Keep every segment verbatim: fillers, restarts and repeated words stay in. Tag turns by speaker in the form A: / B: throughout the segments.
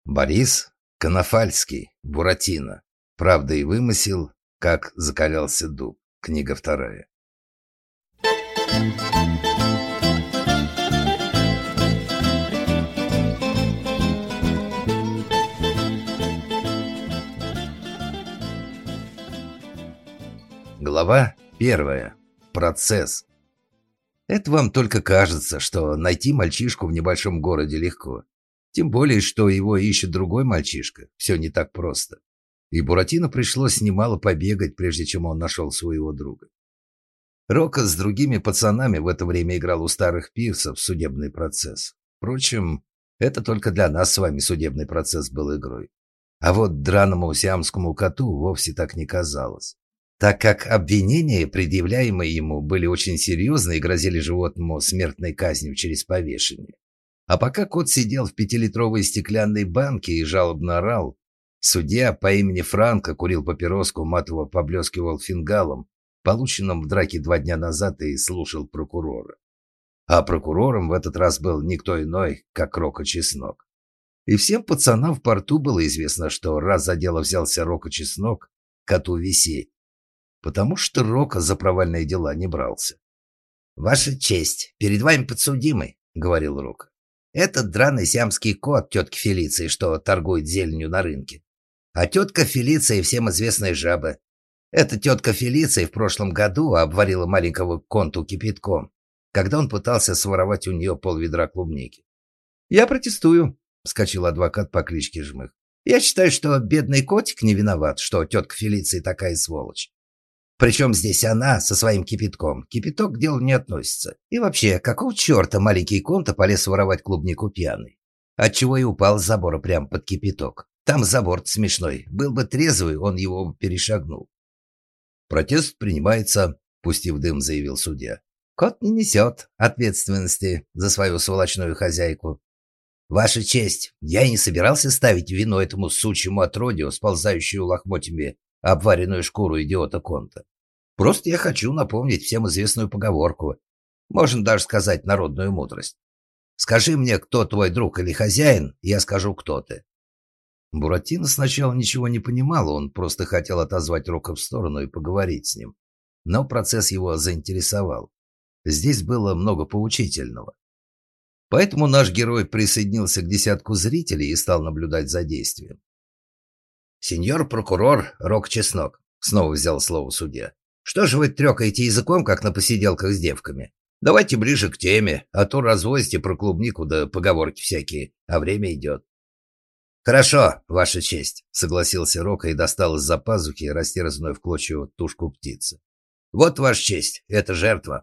A: Борис Конофальский, Буратино. Правда и вымысел, как закалялся дуб. Книга вторая. Глава первая. Процесс. Это вам только кажется, что найти мальчишку в небольшом городе легко. Тем более, что его ищет другой мальчишка. Все не так просто. И Буратино пришлось немало побегать, прежде чем он нашел своего друга. Рока с другими пацанами в это время играл у старых пирсов судебный процесс. Впрочем, это только для нас с вами судебный процесс был игрой. А вот драному сиамскому коту вовсе так не казалось, так как обвинения, предъявляемые ему, были очень серьезны и грозили животному смертной казнью через повешение. А пока кот сидел в пятилитровой стеклянной банке и жалобно орал, судья по имени Франко курил папироску, матово поблескивал фингалом, полученным в драке два дня назад, и слушал прокурора. А прокурором в этот раз был никто иной, как Рока Чеснок. И всем пацанам в порту было известно, что раз за дело взялся Рока Чеснок, коту висеть. Потому что Рока за провальные дела не брался. «Ваша честь, перед вами подсудимый», — говорил Рока. «Этот драный сиамский кот тетки Фелиции, что торгует зеленью на рынке. А тетка Фелиция всем известная жаба. Эта тетка Фелиция в прошлом году обварила маленького конту кипятком, когда он пытался своровать у нее полведра клубники». «Я протестую», — вскочил адвокат по кличке Жмых. «Я считаю, что бедный котик не виноват, что тетка Фелиция такая сволочь. Причем здесь она со своим кипятком. Кипяток к делу не относится. И вообще, какого черта маленький Конта полез воровать клубнику пьяный? Отчего и упал с забора прямо под кипяток. Там забор смешной. Был бы трезвый, он его перешагнул». «Протест принимается», — пустив дым, заявил судья. «Кот не несет ответственности за свою сволочную хозяйку. Ваша честь, я и не собирался ставить вину этому сучьему отродью, сползающую лохмотьями обваренную шкуру идиота Конта. Просто я хочу напомнить всем известную поговорку, можно даже сказать народную мудрость. Скажи мне, кто твой друг или хозяин, я скажу, кто ты». Буратино сначала ничего не понимал, он просто хотел отозвать Рока в сторону и поговорить с ним. Но процесс его заинтересовал. Здесь было много поучительного. Поэтому наш герой присоединился к десятку зрителей и стал наблюдать за действием. «Сеньор прокурор Рок Чеснок», — снова взял слово судья, — «что же вы трёкаете языком, как на посиделках с девками? Давайте ближе к теме, а то развозите про клубнику да поговорки всякие, а время идет». «Хорошо, ваша честь», — согласился Рока и достал из-за пазухи растерзанную в клочья тушку птицы. «Вот, ваша честь, это жертва.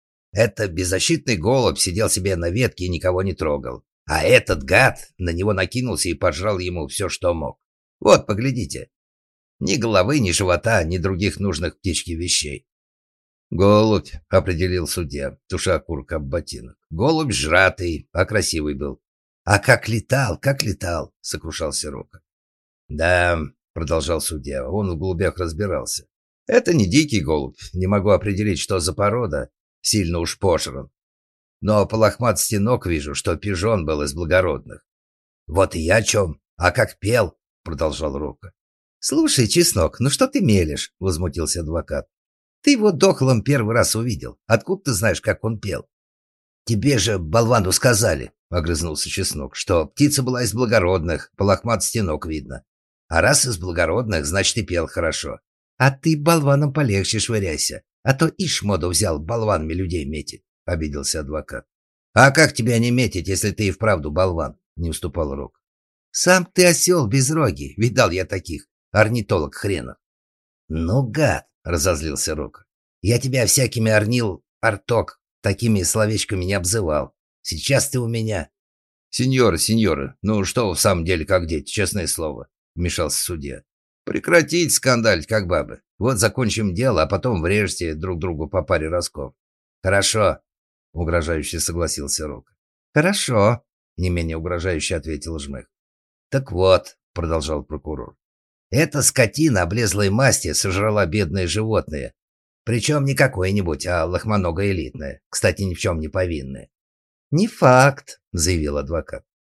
A: Это беззащитный голубь сидел себе на ветке и никого не трогал. А этот гад на него накинулся и пожрал ему все, что мог. Вот, поглядите. Ни головы, ни живота, ни других нужных птичке вещей». «Голубь», — определил судья, туша окурка об ботинок. «Голубь жратый, а красивый был». «А как летал, как летал», — сокрушался Рока. «Да», — продолжал судья, — он в голубях разбирался. «Это не дикий голубь, не могу определить, что за порода, сильно уж пожран. Но по лохматости ног вижу, что пижон был из благородных». «Вот и я о чем. А как пел?» — продолжал Рока. «Слушай, Чеснок, ну что ты мелешь?» — возмутился адвокат. «Ты его дохлым первый раз увидел. Откуда ты знаешь, как он пел?» «Тебе же, болвану, сказали», — огрызнулся Чеснок, «что птица была из благородных, по лохматости ног видно. А раз из благородных, значит, и пел хорошо. А ты болваном полегче швыряйся, а то ишь моду взял болванами людей метить», — обиделся адвокат. «А как тебя не метить, если ты и вправду болван?» — не уступал Рок. «Сам ты осел безрогий, видал я таких, орнитолог хренов». «Ну, гад», — разозлился Рока, — «я тебя всякими орнил, арток, такими словечками не обзывал. Сейчас ты у меня...» «Сеньоры, сеньоры, ну что в самом деле как дети, честное слово», — вмешался судья. «Прекратить скандалить, как бабы. Вот закончим дело, а потом врежьте друг другу по паре разков». «Хорошо», — угрожающе согласился Рока. «Хорошо», — не менее угрожающе ответил Жмых. «Так вот», — продолжал прокурор, — «эта скотина облезлой масти сожрала бедные животные. Причем не какое-нибудь, а лохмоногое элитное, кстати, ни в чем не повинное». «Не факт», — заявил адвокат.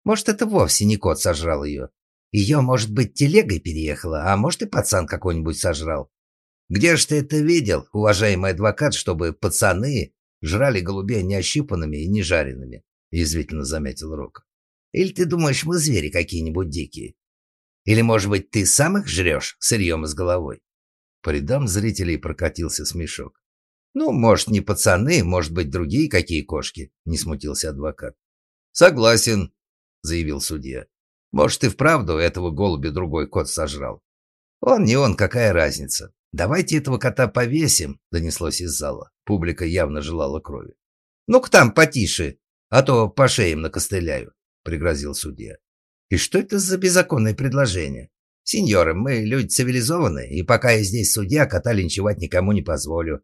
A: Может, это вовсе не кот сожрал ее. Ее, может быть, телегой переехала, а может, и пацан какой-нибудь сожрал. Где ж ты это видел, уважаемый адвокат, чтобы пацаны жрали голубей не ощипанными и не жареными? Язвительно заметил Рока. Или ты думаешь, мы звери какие-нибудь дикие? Или, может быть, ты сам их жрешь сырьем из головой? По рядам зрителей прокатился смешок. Ну, может, не пацаны, может быть, другие какие кошки, не смутился адвокат. Согласен, заявил судья. Может, и вправду этого голубя другой кот сожрал. Он не он, какая разница? Давайте этого кота повесим, донеслось из зала. Публика явно желала крови. Ну-ка там потише, а то по шеям накостыляю, пригрозил судья. И что это за беззаконное предложение? Сеньоры, мы люди цивилизованные, и пока я здесь судья, кота линчевать никому не позволю.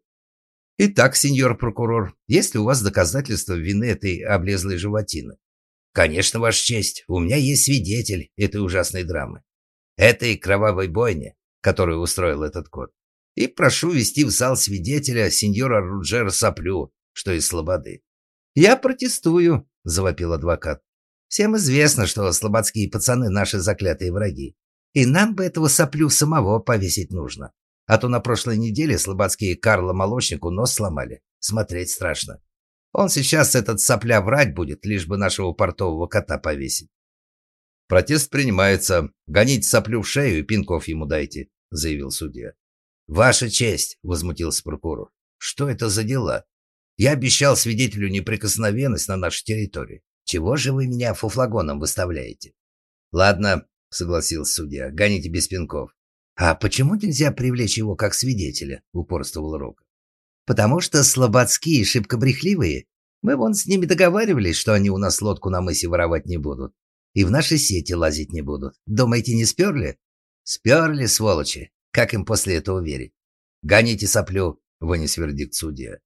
A: Итак, сеньор прокурор, есть ли у вас доказательства вины этой облезлой животины? Конечно, Ваша честь, у меня есть свидетель этой ужасной драмы. Этой кровавой бойни, которую устроил этот кот. И прошу вести в зал свидетеля сеньора Руджера Соплю, что из Слободы. Я протестую, завопил адвокат. Всем известно, что слободские пацаны наши заклятые враги. И нам бы этого Соплю самого повесить нужно. А то на прошлой неделе слободские Карла Молочнику нос сломали. Смотреть страшно. Он сейчас, этот Сопля, врать будет, лишь бы нашего портового кота повесить. Протест принимается. Гоните Соплю в шею и пинков ему дайте, заявил судья. Ваша честь, возмутился прокурор. Что это за дела? Я обещал свидетелю неприкосновенность на нашей территории. Чего же вы меня фуфлагоном выставляете? Ладно, согласился судья, гоните без пинков. А почему нельзя привлечь его как свидетеля? Упорствовал Рока. Потому что слободские шибко брехливые. Мы вон с ними договаривались, что они у нас лодку на мысе воровать не будут. И в наши сети лазить не будут. Думаете, не сперли? Сперли, сволочи. Как им после этого верить? Гоните Соплю, вынес вердикт судья.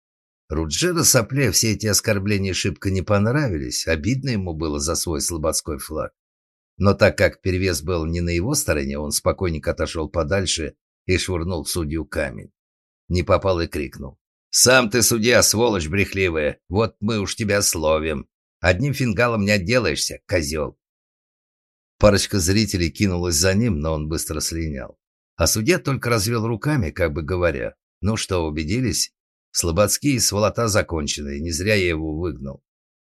A: Руджера Сопле все эти оскорбления шибко не понравились. Обидно ему было за свой слободской флаг. Но так как перевес был не на его стороне, он спокойненько отошел подальше и швырнул в судью камень. Не попал и крикнул. «Сам ты, судья, сволочь брехливая, вот мы уж тебя словим. Одним фингалом не отделаешься, козел». Парочка зрителей кинулась за ним, но он быстро слинял. А судья только развел руками, как бы говоря. «Ну что, убедились? Слободские сволота закончены, не зря я его выгнал».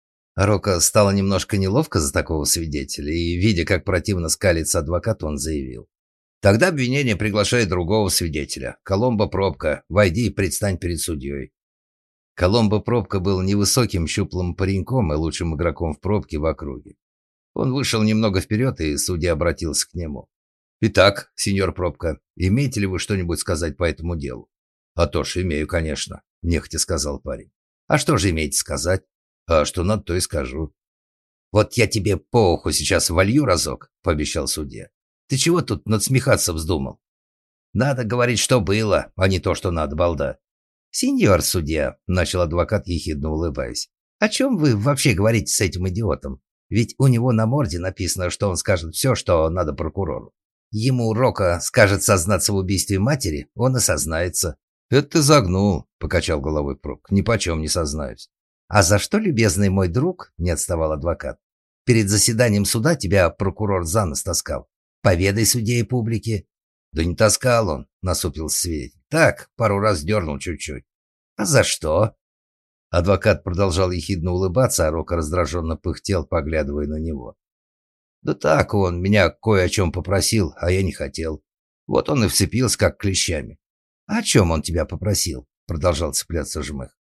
A: Рока стало немножко неловко за такого свидетеля, и, видя, как противно скалится адвокат, он заявил. Тогда обвинение приглашает другого свидетеля. Коломбо Пробка, войди и предстань перед судьей. Коломбо Пробка был невысоким щуплым пареньком и лучшим игроком в пробке в округе. Он вышел немного вперед, и судья обратился к нему. «Итак, сеньор Пробка, имеете ли вы что-нибудь сказать по этому делу?» «А то ж имею, конечно», – нехотя сказал парень. «А что же имеете сказать?» «А что надо, то и скажу». «Вот я тебе по уху сейчас волью разок», – пообещал судья. «Ты чего тут надсмехаться вздумал?» «Надо говорить, что было, а не то, что надо, балда». «Сеньор судья», – начал адвокат, ехидно улыбаясь, – «о чем вы вообще говорите с этим идиотом? Ведь у него на морде написано, что он скажет все, что надо прокурору. Ему Рока скажет сознаться в убийстве матери, он и сознается». «Это ты загнул», – покачал головой Пробка, – «нипочем не сознаюсь». «А за что, любезный мой друг, — не отставал адвокат, — перед заседанием суда тебя прокурор за нос таскал? Поведай судье и публике». «Да не таскал он», — насупился свидетель. «Так, пару раз дернул чуть-чуть». «А за что?» Адвокат продолжал ехидно улыбаться, а Рока раздраженно пыхтел, поглядывая на него. «Да так он меня кое о чем попросил, а я не хотел. Вот он и вцепился, как клещами». «А о чем он тебя попросил?» — продолжал цепляться Жмых.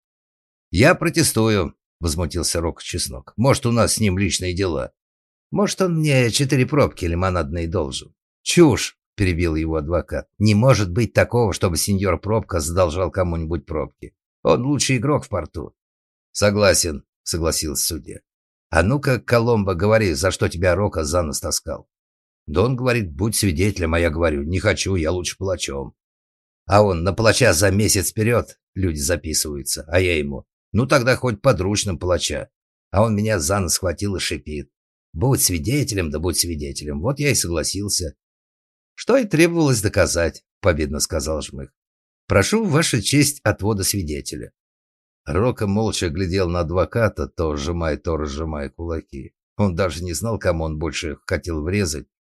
A: «Я протестую», — возмутился Рока Чеснок. «Может, у нас с ним личные дела. Может, он мне четыре пробки лимонадные должен». «Чушь», — перебил его адвокат. «Не может быть такого, чтобы сеньор Пробка задолжал кому-нибудь пробки. Он лучший игрок в порту». «Согласен», — согласился судья. «А ну-ка, Коломбо, говори, за что тебя Рока за нос таскал?» «Да он говорит, будь свидетелем, а я говорю, не хочу, я лучше палачом». «А он на палача за месяц вперед люди записываются, а я ему, ну тогда хоть подручным палача». А он меня за нос схватил и шипит. «Будь свидетелем, да будь свидетелем». Вот я и согласился. «Что и требовалось доказать», — победно сказал Жмых. «Прошу, ваша честь, отвода свидетеля». Рока молча глядел на адвоката, то сжимая, то разжимая кулаки. Он даже не знал, кому он больше хотел врезать,